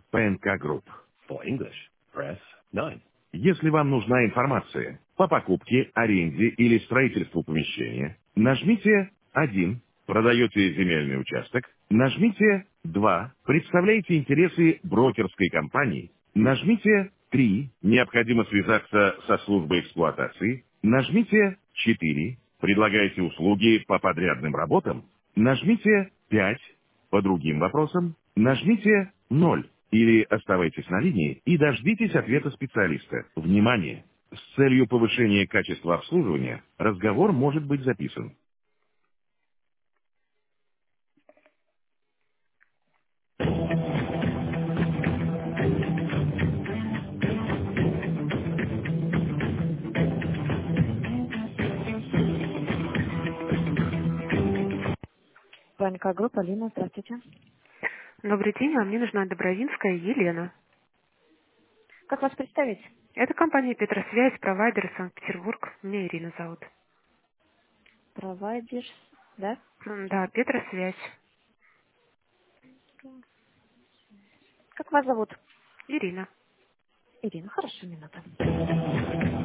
ПНК Групп. For English, press 9. Если вам нужна информация по покупке, аренде или строительству помещения, нажмите 1. Продаете земельный участок, нажмите 2. Представляете интересы брокерской компании, нажмите 3. Необходимо связаться со службой эксплуатации, нажмите 4. Предлагаете услуги по подрядным работам, нажмите 5. По другим вопросам нажмите 0 или оставайтесь на линии и дождитесь ответа специалиста. Внимание! С целью повышения качества обслуживания разговор может быть записан. ПНК группа, Лина, здравствуйте. Добрый день, а мне нужна Добровинская Елена. Как вас представить? Это компания Петросвязь, провайдер Санкт-Петербург. Меня Ирина зовут. Провайдер, да? Да, Петросвязь. Как вас зовут? Ирина. Ирина, хорошо, минута.